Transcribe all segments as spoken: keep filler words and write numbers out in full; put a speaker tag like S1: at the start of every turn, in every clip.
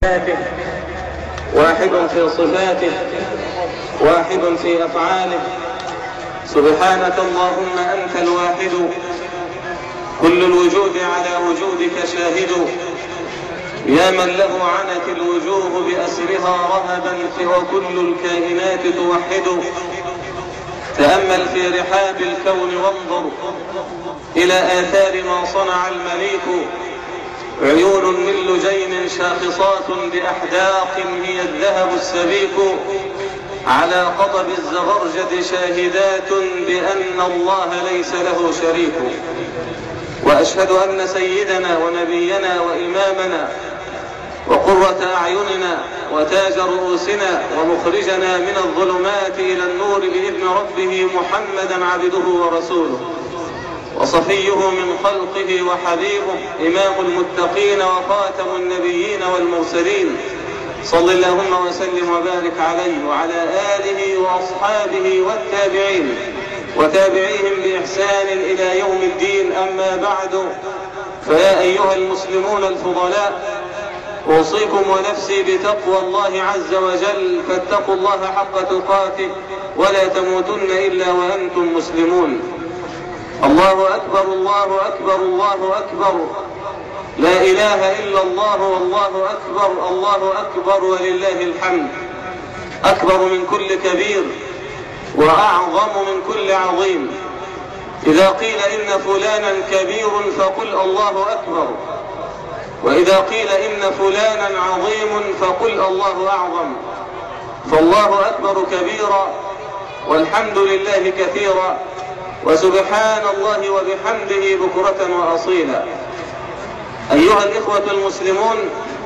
S1: ذاته، واحد في صفاته، واحد في أفعاله. سبحانك اللهم أنت الواحد، كل الوجود على وجودك شاهد. يا من له عنت الوجوه بأسرها رهبا، وكل الكائنات توحد. تأمل في رحاب الكون وانظر إلى آثار ما صنع المليك. عيون من لجين شاخصات بأحداق هي الذهب السبيك. على قطب الزبرجد شاهدات بأن الله ليس له شريك. وأشهد أن سيدنا ونبينا وإمامنا وقرة أعيننا وتاج رؤوسنا ومخرجنا من الظلمات إلى النور بإذن ربه محمدا عبده ورسوله وصفيه من خلقه وحبيبه، إمام المتقين وخاتم النبيين والمرسلين. صل اللهم وسلم وبارك عليه وعلى آله وأصحابه والتابعين وتابعيهم بإحسان إلى يوم الدين. أما بعد، فيا أيها المسلمون الفضلاء، أوصيكم ونفسي بتقوى الله عز وجل، فاتقوا الله حق تقاته ولا تموتن إلا وأنتم مسلمون. الله أكبر الله أكبر الله أكبر، لا إله إلا الله والله أكبر، الله أكبر ولله الحمد. أكبر من كل كبير وأعظم من كل عظيم. إذا قيل إن فلانا كبير فقل الله أكبر، وإذا قيل إن فلانا عظيم فقل الله أعظم. فالله أكبر كبيرا، والحمد لله كثيرا، وسبحان الله وبحمده بكرة وأصيلا. أيها الإخوة المسلمون،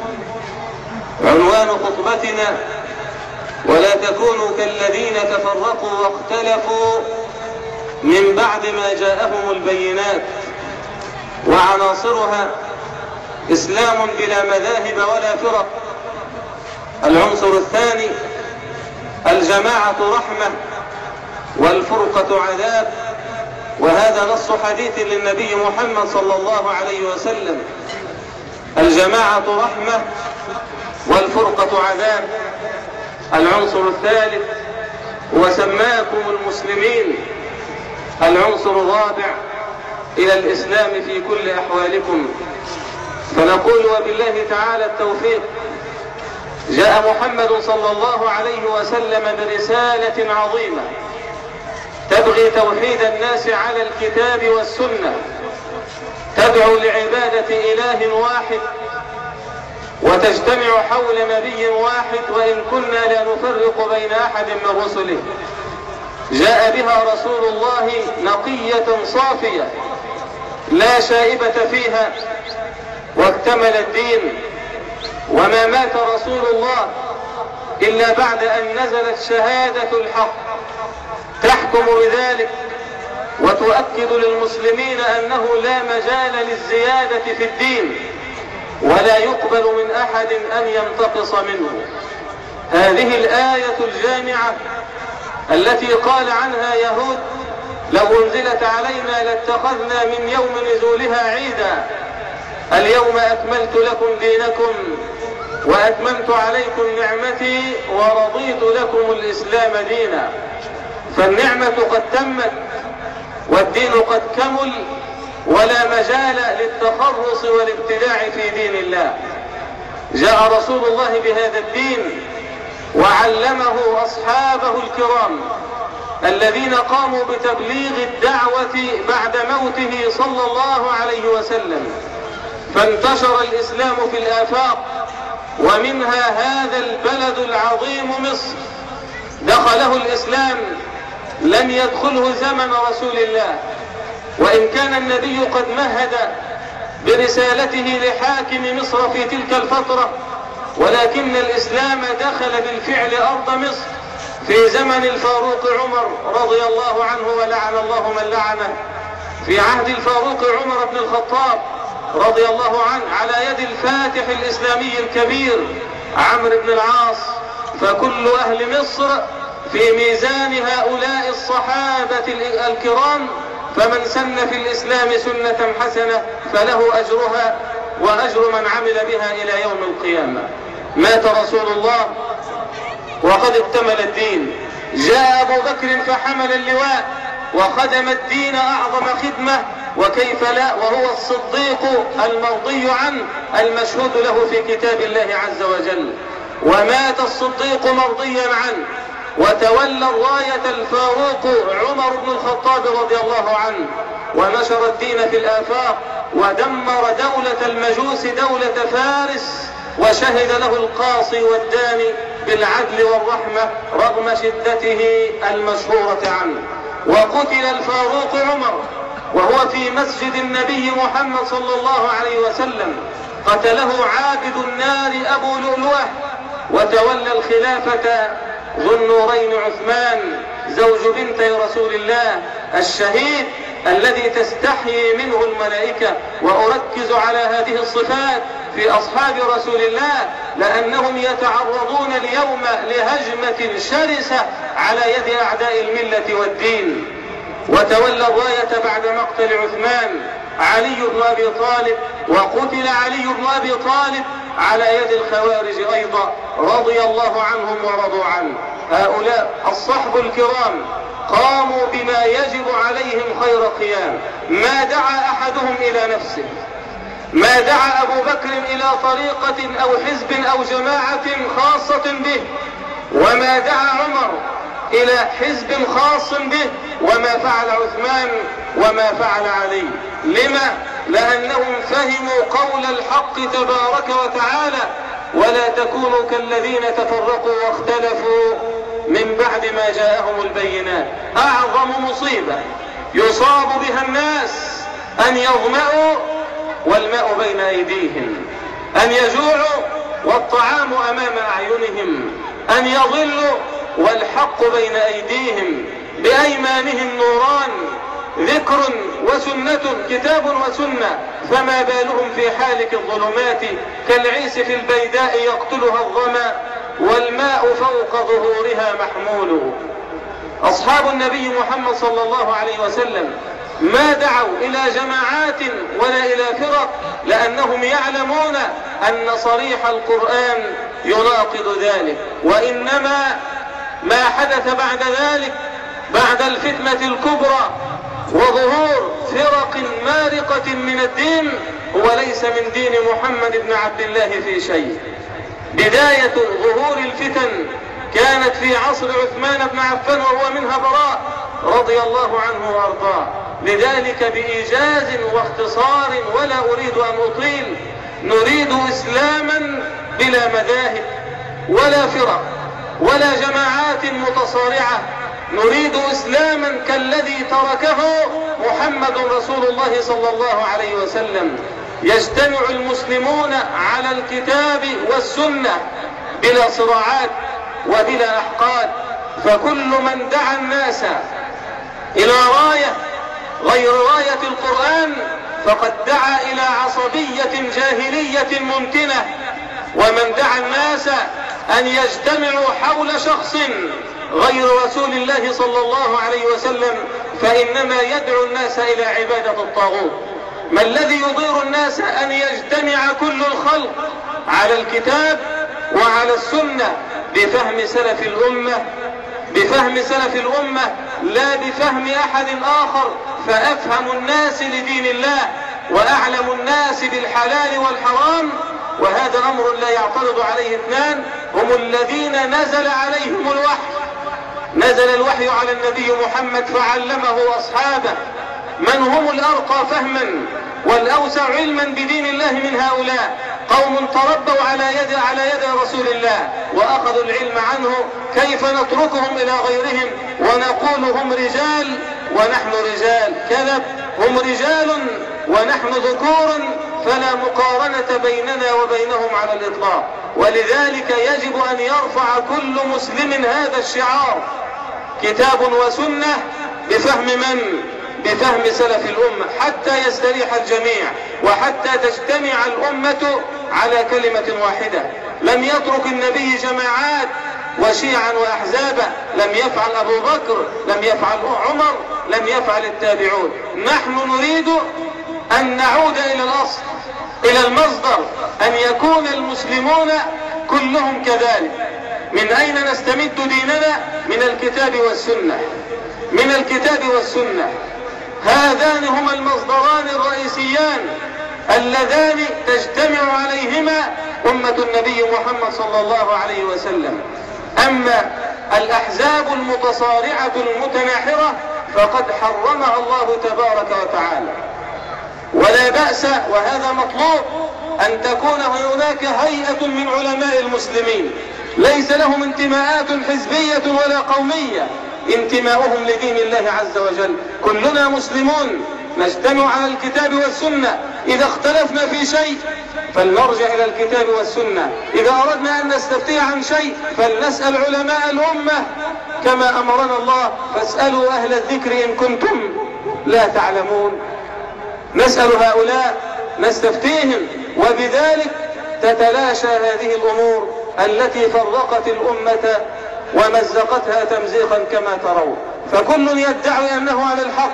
S1: عنوان خطبتنا: ولا تكونوا كالذين تفرقوا واختلفوا من بعد ما جاءهم البينات. وعناصرها: إسلام بلا مذاهب ولا فرق. العنصر الثاني: الجماعة رحمة والفرقة عذاب، وهذا نص حديث للنبي محمد صلى الله عليه وسلم. الجماعة رحمة والفرقة عذاب. العنصر الثالث: وسماكم المسلمين. العنصر الرابع: إلى الإسلام في كل أحوالكم. فنقول وبالله تعالى التوفيق. جاء محمد صلى الله عليه وسلم برسالة عظيمة تبغي توحيد الناس على الكتاب والسنة، تدعو لعبادة إله واحد وتجتمع حول نبي واحد، وإن كنا لا نفرق بين أحد من رسله. جاء بها رسول الله نقية صافية لا شائبة فيها، واكتمل الدين. وما مات رسول الله إلا بعد أن نزلت شهادة الحق تحكم بذلك وتؤكد للمسلمين أنه لا مجال للزيادة في الدين، ولا يقبل من أحد أن ينتقص منه. هذه الآية الجامعة التي قال عنها يهود: لو أنزلت علينا لاتخذنا من يوم نزولها عيدا، اليوم أكملت لكم دينكم وأتممت عليكم نعمتي ورضيت لكم الإسلام دينا. فالنعمة قد تمت والدين قد كمل، ولا مجال للتخرص والابتداع في دين الله. جاء رسول الله بهذا الدين وعلمه أصحابه الكرام الذين قاموا بتبليغ الدعوة بعد موته صلى الله عليه وسلم، فانتشر الإسلام في الآفاق، ومنها هذا البلد العظيم مصر. دخله الإسلام، لم يدخله زمن رسول الله، وإن كان النبي قد مهد برسالته لحاكم مصر في تلك الفترة، ولكن الإسلام دخل بالفعل أرض مصر في زمن الفاروق عمر رضي الله عنه، ولعن الله من لعنه. في عهد الفاروق عمر بن الخطاب رضي الله عنه على يد الفاتح الإسلامي الكبير عمرو بن العاص. فكل أهل مصر في ميزان هؤلاء الصحابة الكرام، فمن سن في الإسلام سنة حسنة فله أجرها وأجر من عمل بها إلى يوم القيامة. مات رسول الله وقد اكتمل الدين. جاء أبو بكر فحمل اللواء وخدم الدين أعظم خدمة، وكيف لا وهو الصديق المرضي عنه المشهود له في كتاب الله عز وجل. ومات الصديق مرضيا عنه، وتولى الراية الفاروق عمر بن الخطاب رضي الله عنه، ونشر الدين في الآفاق ودمر دولة المجوس دولة فارس، وشهد له القاصي والداني بالعدل والرحمة رغم شدته المشهورة عنه. وقتل الفاروق عمر وهو في مسجد النبي محمد صلى الله عليه وسلم، قتله عابد النار أبو لؤلؤة، وتولى الخلافة ذو النورين عثمان زوج بنتي رسول الله الشهيد الذي تستحيي منه الملائكة. وأركز على هذه الصفات في أصحاب رسول الله لأنهم يتعرضون اليوم لهجمة شرسة على يد أعداء الملة والدين. وتولى الراية بعد مقتل عثمان علي بن أبي طالب، وقتل علي بن أبي طالب على يد الخوارج أيضا رضي الله عنهم ورضوا عنه. هؤلاء الصحب الكرام قاموا بما يجب عليهم خير قيام. ما دعا أحدهم إلى نفسه، ما دعا أبو بكر إلى طريقة أو حزب أو جماعة خاصة به، وما دعا عمر إلى حزب خاص به، وما فعل عثمان وما فعل علي. لما؟ لأنهم فهموا قول الحق تبارك وتعالى: ولا تكونوا كالذين تفرقوا واختلفوا من بعد ما جاءهم البينات. أعظم مصيبة يصاب بها الناس أن يظمأوا والماء بين أيديهم، أن يجوعوا والطعام أمام أعينهم، أن يضلوا والحق بين أيديهم، بأيمانهم نوران، ذكر وسنة، كتاب وسنة، فما بالهم في حالك الظلمات كالعيس في البيداء يقتلها الظما والماء فوق ظهورها محمول. أصحاب النبي محمد صلى الله عليه وسلم ما دعوا إلى جماعات ولا إلى فرق، لأنهم يعلمون أن صريح القرآن يناقض ذلك. وإنما ما حدث بعد ذلك، بعد الفتنة الكبرى وظهور فرق مارقة من الدين، هو ليس من دين محمد بن عبد الله في شيء. بداية ظهور الفتن كانت في عصر عثمان بن عفان وهو منها براء رضي الله عنه وارضاه. لذلك بإيجاز واختصار، ولا أريد أن أطيل، نريد إسلاما بلا مذاهب ولا فرق ولا جماعات متصارعة، نريد إسلاما كالذي تركه محمد رسول الله صلى الله عليه وسلم. يجتمع المسلمون على الكتاب والسنة بلا صراعات وبلا أحقاد، فكل من دعا الناس إلى راية غير راية القرآن فقد دعا إلى عصبية جاهلية ممكنة. ومن دعا الناس أن يجتمعوا حول شخص غير رسول الله صلى الله عليه وسلم فإنما يدعو الناس إلى عبادة الطاغوت. ما الذي يضير الناس؟ أن يجتمع كل الخلق على الكتاب وعلى السنة بفهم سلف الأمة، بفهم سلف الأمة لا بفهم أحد آخر، فأفهم الناس لدين الله وأعلم الناس بالحلال والحرام. وهذا أمر لا يعترض عليه اثنان، هم الذين نزل عليهم الوحي. نزل الوحي على النبي محمد فعلمه أصحابه. من هم الأرقى فهما والأوسع علما بدين الله من هؤلاء؟ قوم تربوا على يد على يد رسول الله وأخذوا العلم عنه. كيف نتركهم إلى غيرهم ونقول هم رجال ونحن رجال؟ كذب، هم رجال ونحن ذكور، فلا مقارنة بيننا وبينهم على الإطلاق. ولذلك يجب أن يرفع كل مسلم هذا الشعار: كتاب وسنة، بفهم من؟ بفهم سلف الأمة، حتى يستريح الجميع وحتى تجتمع الأمة على كلمة واحدة. لم يترك النبي جماعات وشيعا وأحزابا، لم يفعل أبو بكر، لم يفعل عمر، لم يفعل التابعون. نحن نريد أن نعود إلى الأصل، إلى المصدر، أن يكون المسلمون كلهم كذلك. من أين نستمد ديننا؟ من الكتاب والسنة، من الكتاب والسنة. هذان هما المصدران الرئيسيان اللذان تجتمع عليهما أمة النبي محمد صلى الله عليه وسلم. أما الأحزاب المتصارعة المتناحرة فقد حرمها الله تبارك وتعالى. ولا بأس، وهذا مطلوب، أن تكون هناك هيئة من علماء المسلمين ليس لهم انتماءات حزبية ولا قومية، انتماؤهم لدين الله عز وجل. كلنا مسلمون نجتمع على الكتاب والسنة. إذا اختلفنا في شيء فلنرجع إلى الكتاب والسنة. إذا أردنا أن نستفتي عن شيء فلنسأل علماء الأمة كما أمرنا الله: فاسألوا أهل الذكر إن كنتم لا تعلمون. نسأل هؤلاء نستفتيهم، وبذلك تتلاشى هذه الأمور التي فرقت الأمة ومزقتها تمزيقا كما ترون. فكل يدعي أنه على الحق،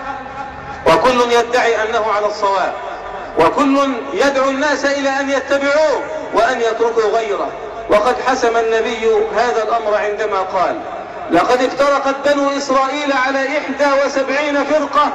S1: وكل يدعي أنه على الصواب، وكل يدعو الناس إلى أن يتبعوه وأن يتركوا غيره. وقد حسم النبي هذا الأمر عندما قال: لقد افترقت بنو إسرائيل على إحدى وسبعين فرقة،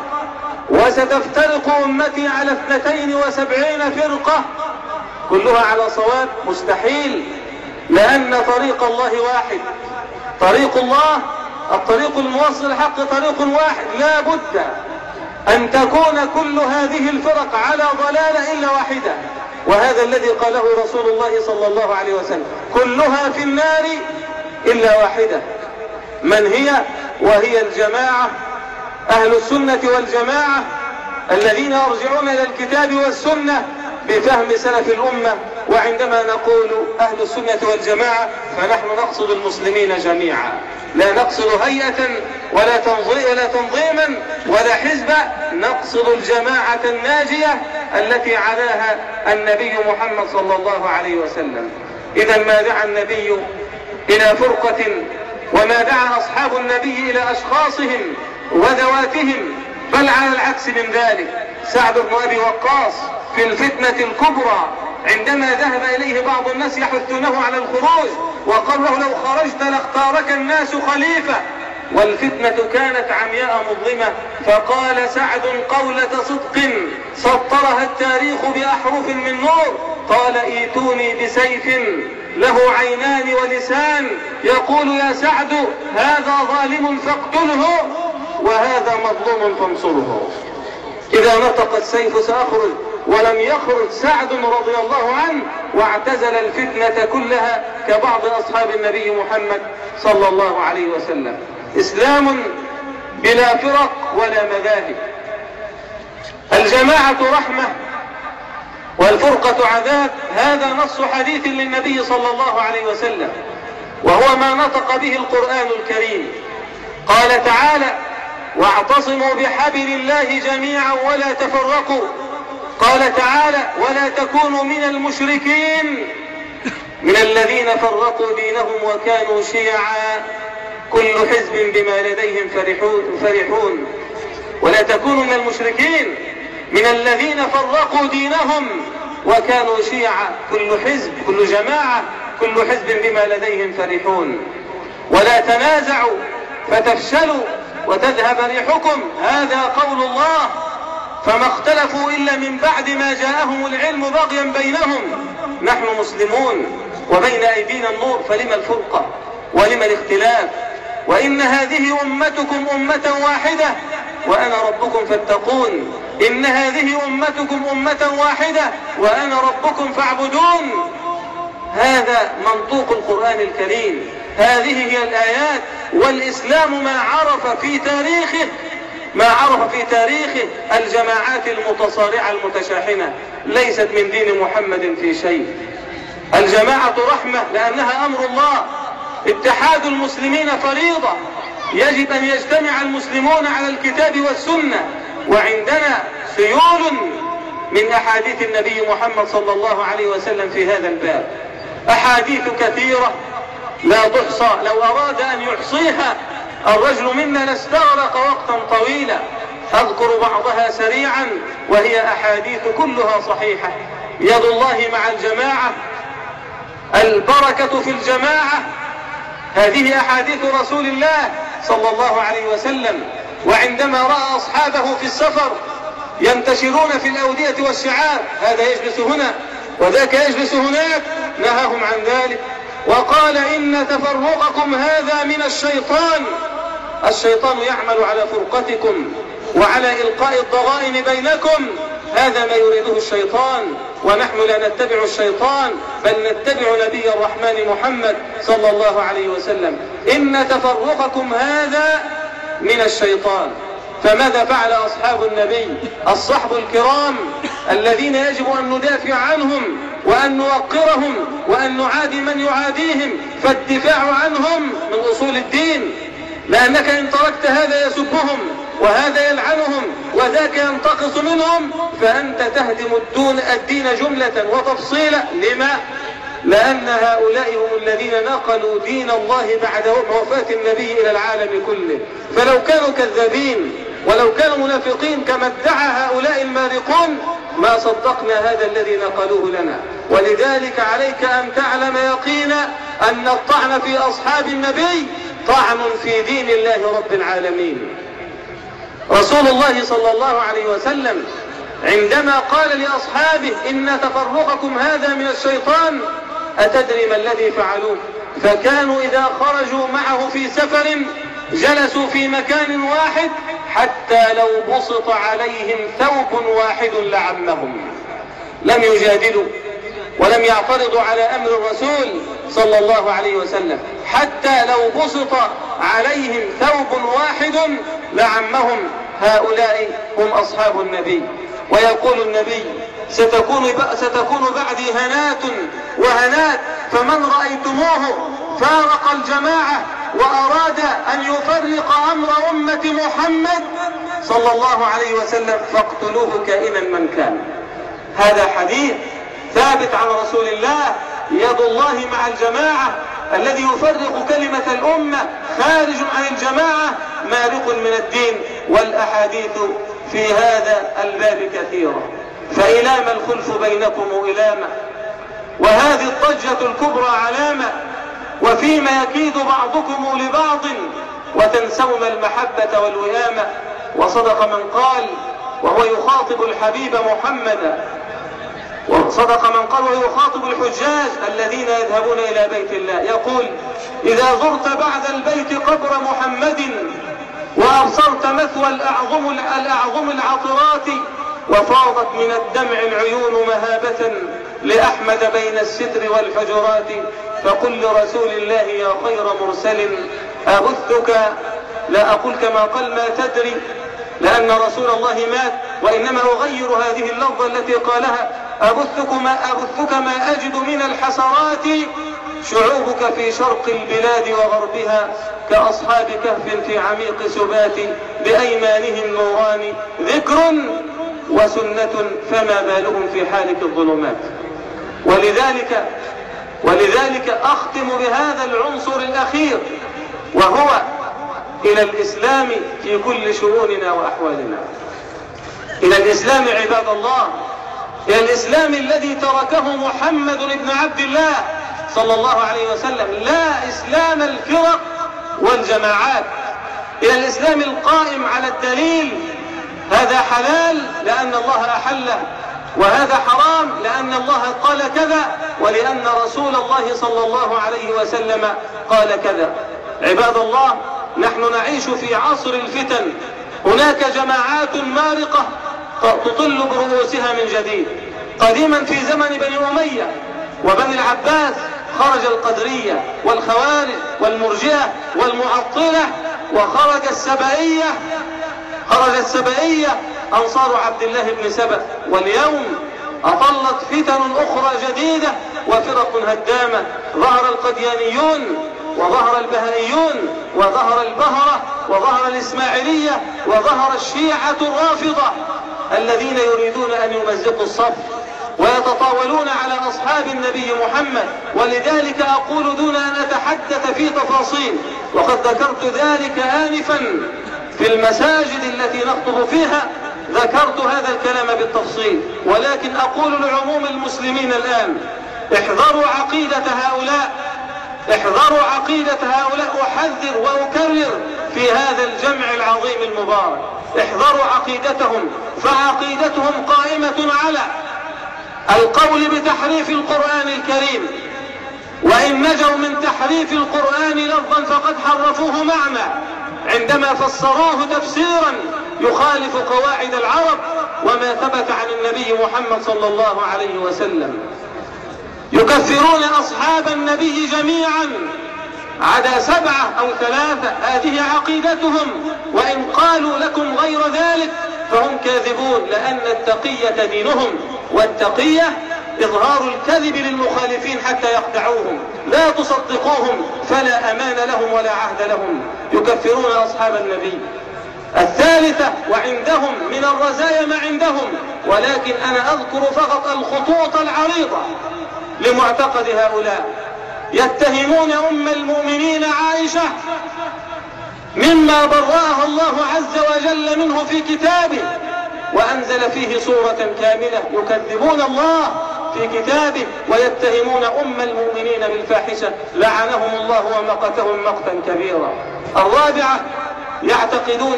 S1: وستفترق أمتي على اثنتين وسبعين فرقة، كلها على صواب. مستحيل، لأن طريق الله واحد. طريق الله الطريق الموصل الحق طريق واحد، لا بد أن تكون كل هذه الفرق على ضلالة إلا واحدة، وهذا الذي قاله رسول الله صلى الله عليه وسلم: كلها في النار إلا واحدة. من هي؟ وهي الجماعة، أهل السنة والجماعة الذين يرجعون إلى الكتاب والسنة بفهم سلف الأمة. وعندما نقول أهل السنة والجماعة فنحن نقصد المسلمين جميعا، لا نقصد هيئة ولا تنظيما ولا حزبا، نقصد الجماعة الناجية التي علاها النبي محمد صلى الله عليه وسلم. إذا ما دعا النبي إلى فرقة، وما دعا أصحاب النبي إلى أشخاصهم وذواتهم، بل على العكس من ذلك. سعد بن أبي وقاص في الفتنة الكبرى عندما ذهب إليه بعض الناس يحثونه على الخروج، وقال له: لو خرجت لاختارك الناس خليفة، والفتنة كانت عمياء مظلمة. فقال سعد قولة صدق سطرها التاريخ بأحرف من نور، قال: ايتوني بسيف له عينان ولسان يقول يا سعد هذا ظالم فاقتله وهذا مظلوم فانصره. إذا نطق السيف سأخرج، ولم يخرج سعد رضي الله عنه، واعتزل الفتنة كلها كبعض أصحاب النبي محمد صلى الله عليه وسلم. إسلام بلا فرق ولا مذاهب. الجماعة رحمة والفرقة عذاب، هذا نص حديث للنبي صلى الله عليه وسلم، وهو ما نطق به القرآن الكريم. قال تعالى: واعتصموا بحبل الله جميعا ولا تفرقوا. قال تعالى: ولا تكونوا من المشركين من الذين فرقوا دينهم وكانوا شيعا كل حزب بما لديهم فرحون. ولا تكونوا من المشركين من الذين فرقوا دينهم وكانوا شيعا، كل حزب كل جماعة كل حزب بما لديهم فرحون. ولا تنازعوا فتفشلوا وتذهب ريحكم، هذا قول الله. فما اختلفوا إلا من بعد ما جاءهم العلم بغيا بينهم. نحن مسلمون وبين أيدينا النور، فلما الفرقة ولما الاختلاف؟ وإن هذه أمتكم أمة واحدة وأنا ربكم فاتقون. إن هذه أمتكم أمة واحدة وأنا ربكم فاعبدون. هذا منطوق القرآن الكريم، هذه هي الآيات. والإسلام ما عرف في تاريخه ما عرف في تاريخه الجماعات المتصارعة المتشاحنة، ليست من دين محمد في شيء. الجماعة رحمة لأنها أمر الله. اتحاد المسلمين فريضة، يجب أن يجتمع المسلمون على الكتاب والسنة. وعندنا سيول من أحاديث النبي محمد صلى الله عليه وسلم في هذا الباب، أحاديث كثيرة لا تحصى، لو أراد أن يحصيها الرجل منا لاستغرق وقتا طويلا. أذكر بعضها سريعا وهي أحاديث كلها صحيحة. يد الله مع الجماعة، البركة في الجماعة. هذه أحاديث رسول الله صلى الله عليه وسلم. وعندما رأى أصحابه في السفر ينتشرون في الأودية والشعاب، هذا يجلس هنا وذاك يجلس هناك، نهاهم عن ذلك وقال: إن تفرقكم هذا من الشيطان. الشيطان يعمل على فرقتكم وعلى إلقاء الضغائن بينكم، هذا ما يريده الشيطان، ونحن لا نتبع الشيطان بل نتبع نبي الرحمن محمد صلى الله عليه وسلم. إن تفرقكم هذا من الشيطان. فماذا فعل أصحاب النبي الصحب الكرام الذين يجب أن ندافع عنهم وأن نوقرهم وأن نعادي من يعاديهم؟ فالدفاع عنهم من أصول الدين، لأنك إن تركت هذا يسبهم وهذا يلعنهم وذاك ينتقص منهم فأنت تهدم الدين, الدين جملة وتفصيلا. لما؟ لأن هؤلاء هم الذين نقلوا دين الله بعد وفاة النبي إلى العالم كله. فلو كانوا كذابين ولو كانوا منافقين كما ادعى هؤلاء المارقون ما صدقنا هذا الذي نقلوه لنا. ولذلك عليك أن تعلم يقينا أن الطعن في أصحاب النبي طعن في دين الله رب العالمين. رسول الله صلى الله عليه وسلم عندما قال لأصحابه: إن تفرقكم هذا من الشيطان، أتدري ما الذي فعلوه؟ فكانوا إذا خرجوا معه في سفر جلسوا في مكان واحد حتى لو بسط عليهم ثوب واحد لعمهم. لم يجادلوا ولم يعترضوا على أمر الرسول صلى الله عليه وسلم، حتى لو بسط عليهم ثوب واحد لعمهم. هؤلاء هم أصحاب النبي. ويقول النبي: ستكون ستكون بعدي هنات وهنات، فمن رأيتموه فارق الجماعة وأراد أن يفرق أمر أمة محمد صلى الله عليه وسلم فاقتلوه كائنا من كان. هذا حديث ثابت عن رسول الله: يد الله مع الجماعة. الذي يفرق كلمة الأمة خارج عن الجماعة مارق من الدين. والأحاديث في هذا الباب كثيرة. فإلام الخلف بينكم إلامة، وهذه الضجة الكبرى علامة، وفيما يكيد بعضكم لبعض وتنسون المحبة والوئامة. وصدق من قال وهو يخاطب الحبيب محمدا، وصدق من قال وهو يخاطب الحجاج الذين يذهبون إلى بيت الله، يقول: إذا زرت بعد البيت قبر محمد وأبصرت مثوى الأعظم الأعظم العطرات وفاضت من الدمع العيون مهابة لأحمد بين الستر والحجرات، فقل لرسول الله: يا خير مرسل أبثك، لا أقول كما قال ما تدري لأن رسول الله مات، وإنما أغير هذه اللفظة التي قالها: أبثك ما, أبثك ما أجد من الحسرات، شعوبك في شرق البلاد وغربها كأصحاب كهف في عميق سبات، بأيمانهم نوران ذكر وسنة فما بالهم في حالك الظلمات. ولذلك ولذلك أختم بهذا العنصر الأخير، وهو إلى الإسلام في كل شؤوننا وأحوالنا. إلى الإسلام عباد الله، إلى الإسلام الذي تركه محمد بن عبد الله صلى الله عليه وسلم، لا إسلام الفرق والجماعات. إلى الإسلام القائم على الدليل: هذا حلال لأن الله أحله، وهذا حرام لأن الله قال كذا، ولأن رسول الله صلى الله عليه وسلم قال كذا. عباد الله، نحن نعيش في عصر الفتن. هناك جماعات مارقة تطل برؤوسها من جديد. قديما في زمن بني أمية وبني العباس خرج القدرية والخوارج والمرجئة والمعطلة، وخرج السبائية خرج السبائية أنصار عبد الله بن سبأ. واليوم أطلت فتن أخرى جديدة وفرق هدامة. ظهر القديانيون وظهر البهائيون وظهر البهرة وظهر الإسماعيلية وظهر الشيعة الرافضة الذين يريدون أن يمزقوا الصف ويتطاولون على أصحاب النبي محمد. ولذلك أقول دون أن أتحدث في تفاصيل، وقد ذكرت ذلك آنفا في المساجد التي نخطب فيها، ذكرت هذا الكلام بالتفصيل، ولكن أقول لعموم المسلمين الآن: احذروا عقيدة هؤلاء، احذروا عقيدة هؤلاء. أحذر وأكرر في هذا الجمع العظيم المبارك، احذروا عقيدتهم، فعقيدتهم قائمة على القول بتحريف القرآن الكريم، وإن نجوا من تحريف القرآن لفظا فقد حرفوه معنى عندما فسروه تفسيرا يخالف قواعد العرب وما ثبت عن النبي محمد صلى الله عليه وسلم. يكفرون أصحاب النبي جميعا عدا سبعة أو ثلاثة، هذه عقيدتهم، وإن قالوا لكم غير ذلك فهم كاذبون، لأن التقية دينهم، والتقية إظهار الكذب للمخالفين حتى يخدعوهم. لا تصدقوهم فلا أمان لهم ولا عهد لهم. يكفرون أصحاب النبي. الثالثة، وعندهم من الرزايا ما عندهم، ولكن أنا أذكر فقط الخطوط العريضة لمعتقد هؤلاء. يتهمون أم المؤمنين عائشة مما برأها الله عز وجل منه في كتابه وأنزل فيه سورة كاملة. يكذبون الله في كتابه ويتهمون أم المؤمنين بالفاحشة، لعنهم الله ومقتهم مقتا كبيرا. الرابعة، يعتقدون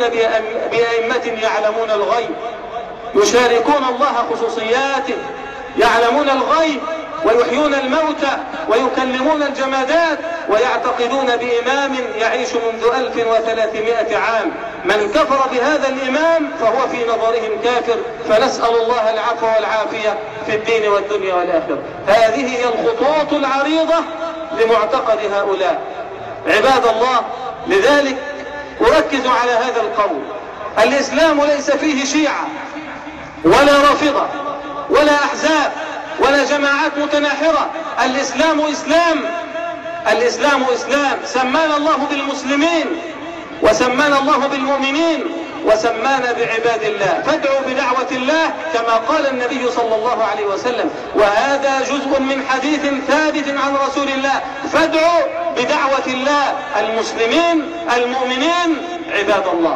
S1: بأئمة يعلمون الغيب، يشاركون الله خصوصياته، يعلمون الغيب ويحيون الموتى ويكلمون الجمادات، ويعتقدون بإمام يعيش منذ ألف وثلاثمائة عام. من كفر بهذا الإمام فهو في نظرهم كافر، فنسأل الله العفو والعافية في الدين والدنيا والآخرة. هذه هي الخطوط العريضة لمعتقد هؤلاء عباد الله. لذلك أركز على هذا القول: الإسلام ليس فيه شيعة ولا رافضة ولا أحزاب ولا جماعات متناحرة. الإسلام إسلام، الإسلام إسلام. سمانا الله بالمسلمين، وسمانا الله بالمؤمنين، وسمانا بعباد الله. فادعوا بدعوة الله كما قال النبي صلى الله عليه وسلم، وهذا جزء من حديث ثابت عن رسول الله: فادعوا بدعوة الله، المسلمين المؤمنين عباد الله.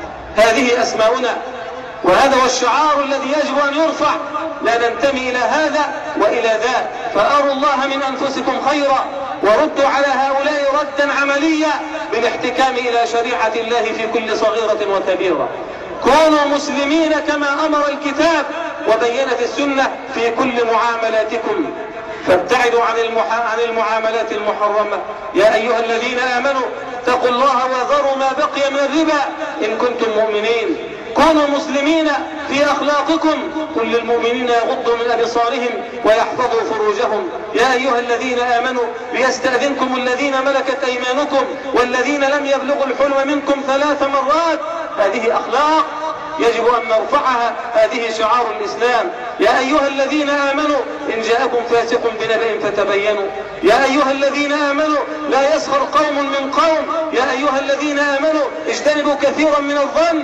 S1: هذه أسماؤنا، وهذا هو الشعار الذي يجب أن يرفع. لا ننتمي إلى هذا وإلى ذاك. فأروا الله من أنفسكم خيرا، وردوا على هؤلاء ردا عمليا بالاحتكام إلى شريعة الله في كل صغيرة وكبيرة. كونوا مسلمين كما أمر الكتاب وبينت السنة في كل معاملاتكم، فابتعدوا عن, المح... عن المعاملات المحرمة. يا أيها الذين آمنوا اتقوا الله وذروا ما بقي من الربا إن كنتم مؤمنين. كونوا مسلمين في أخلاقكم. كل المؤمنين يغضوا من أبصارهم ويحفظوا فروجهم. يا أيها الذين آمنوا ليستأذنكم الذين ملكت أيمانكم والذين لم يبلغوا الحلم منكم ثلاث مرات. هذه أخلاق يجب أن نرفعها، هذه شعار الإسلام. يا أيها الذين آمنوا إن جاءكم فاسق بنبأ فتبينوا. يا أيها الذين آمنوا لا يسخر قوم من قوم. يا أيها الذين آمنوا اجتنبوا كثيرا من الظن.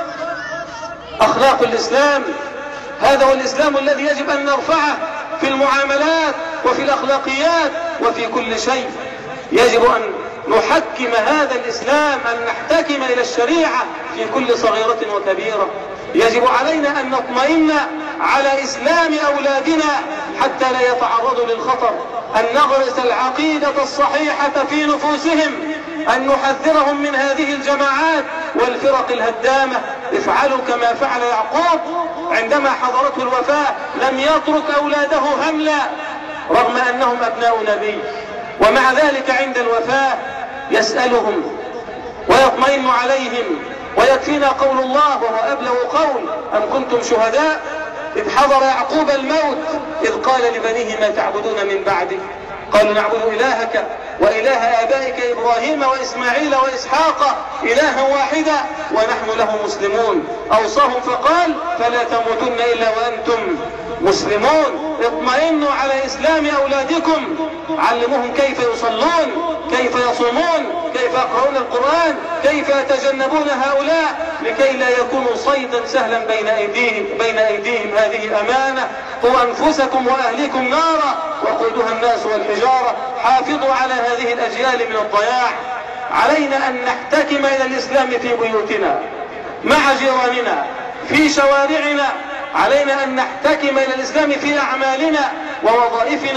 S1: أخلاق الإسلام، هذا هو الإسلام الذي يجب أن نرفعه في المعاملات وفي الأخلاقيات وفي كل شيء. يجب أن نحكم هذا الإسلام، أن نحتكم إلى الشريعة في كل صغيرة وكبيرة. يجب علينا أن نطمئن على إسلام أولادنا حتى لا يتعرضوا للخطر، أن نغرس العقيدة الصحيحة في نفوسهم، أن نحذرهم من هذه الجماعات والفرق الهدامة. افعلوا كما فعل يعقوب عندما حضرته الوفاة، لم يترك أولاده هملا رغم أنهم أبناء نبي، ومع ذلك عند الوفاة يسألهم ويطمئن عليهم. ويكفينا قول الله وهو أبلغ قول: أم كنتم شهداء إذ حضر يعقوب الموت إذ قال لبنيه ما تعبدون من بعدي قالوا نعبد إلهك وإله آبائك إبراهيم وإسماعيل وإسحاق إلها واحدا ونحن له مسلمون. أوصاهم فقال: فلا تموتن إلا وأنتم مسلمون. اطمئنوا على إسلام أولادكم، علموهم كيف يصلون، كيف يصومون، كيف يقرؤون القرآن، كيف يتجنبون هؤلاء، لكي لا يكونوا صيدا سهلا بين أيديهم, بين أيديهم. هذه أمانة. قوا أنفسكم وأهليكم نارا وقودها الناس والحجارة. حافظوا على هذه الأجيال من الضياع. علينا أن نحتكم إلى الإسلام في بيوتنا، مع جيراننا، في شوارعنا. علينا أن نحتكم إلى الإسلام في أعمالنا ووظائفنا.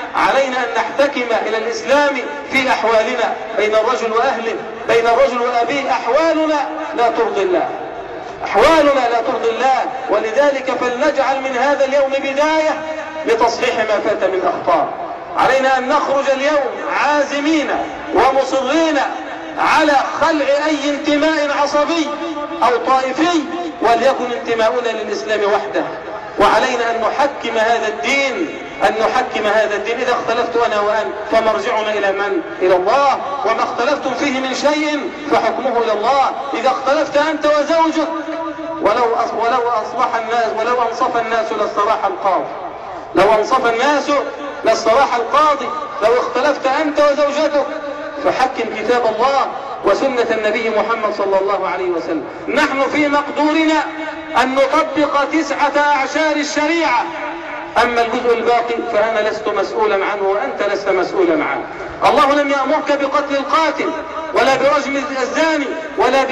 S1: علينا أن نحتكم إلى الإسلام في أحوالنا بين الرجل وأهله، بين الرجل وأبيه. أحوالنا لا ترضي الله، أحوالنا لا ترضي الله. ولذلك فلنجعل من هذا اليوم بداية لتصحيح ما فات من أخطاء. علينا أن نخرج اليوم عازمين ومصرين على خلع أي انتماء عصبي أو طائفي، وليكن انتماؤنا للإسلام وحده. وعلينا أن نحكم هذا الدين، أن نحكم هذا الدين. إذا اختلفت أنا وأنت فمرجعنا إلى من؟ إلى الله. وما اختلفتم فيه من شيء فحكمه إلى الله. إذا اختلفت أنت وزوجك ولو ولو أصلح الناس ولو أنصف الناس لاستراح القاضي، لو أنصف الناس لاستراح القاضي. لو اختلفت أنت وزوجتك فحكم كتاب الله وسنة النبي محمد صلى الله عليه وسلم. نحن في مقدورنا أن نطبق تسعة أعشار الشريعة، أما الجزء الباقي فأنا لست مسؤولا عنه وأنت لست مسؤولا عنه. الله لم يأمرك بقتل القاتل ولا برجم الزاني ولا